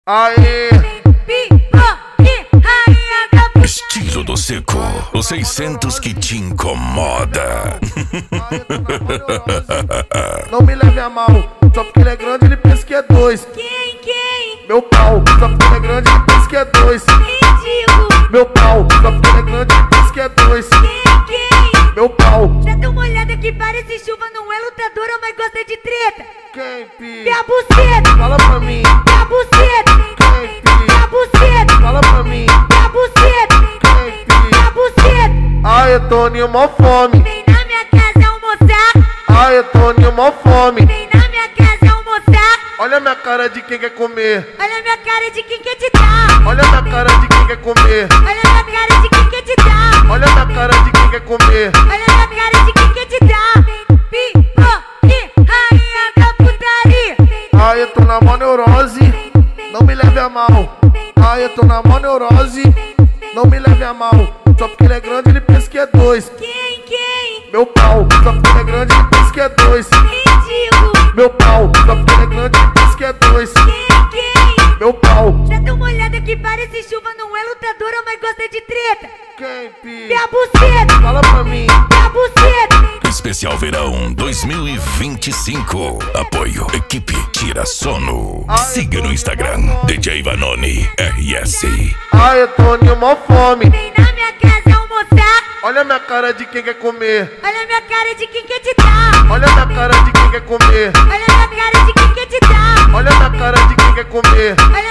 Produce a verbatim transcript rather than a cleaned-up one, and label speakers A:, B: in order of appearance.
A: Aê!
B: Estilo do Seco, os seiscentos que te incomoda.
A: Não me leve a mal, só porque ele é grande ele pensa que é dois.
C: Quem, quem?
A: Meu pau, só porque ele é grande ele pensa que é dois.
C: Ridículo.
A: Meu pau, só porque ele é grande ele pensa que é dois.
C: Quem, quem?
A: Meu pau.
C: Já dá uma olhada que parece chuva, não é lutadora, mas gosta de treta.
A: Quem, pi?
C: Vê a buceta,
A: Fala pra mim.
C: vê a buceta,
A: Quem, pi?
C: vê a buceta,
A: Fala pra mim.
C: vê a buceta,
A: Quem, pi?
C: vê a buceta.
A: Ai, eu tô em mó fome.
C: Vem na minha casa almoçar,
A: Ai, eu tô em mó fome.
C: vem na minha casa almoçar.
A: Olha a minha cara de quem quer comer.
C: Olha a minha cara de quem quer te dar.
A: Olha a minha cara de quem quer comer.
C: Olha a minha cara de quem quer te dar.
A: Olha a minha cara de quem quer comer.
C: Olha a minha cara de quem quer te dar. Pipoque, rainha da putaria.
A: Ai, eu tô na mó neurose. Não me leve a mal. Ai, eu tô na mó neurose. Não me leve a mal. Só porque ele é grande ele pensa que é dois.
C: Quem, quem?
A: Meu pau, só porque ele é grande ele pensa que é dois.
C: Ridículo.
A: Meu pau, só porque ele é grande ele pensa que é dois.
C: Quem, quem?
A: Meu pau.
C: Já dá uma olhada que parece chuva, não é lutadora, mas gosta de treta.
A: Quem, pi?
C: Vê a buceta,
A: Fala pra mim.
C: vê a buceta.
B: Especial Verão dois mil e vinte e cinco. Apoio Equipe Tira Sono. Siga no Instagram D J Vanoni R S.
A: Ai, eu tô em mó fome.
C: Vem na minha casa almoçar.
A: Olha a minha cara de quem quer comer.
C: Olha a minha cara de quem quer te dar.
A: Olha a minha cara de quem quer comer.
C: Olha a minha cara de quem quer te dar.
A: Olha a minha cara de quem quer comer.
C: Olha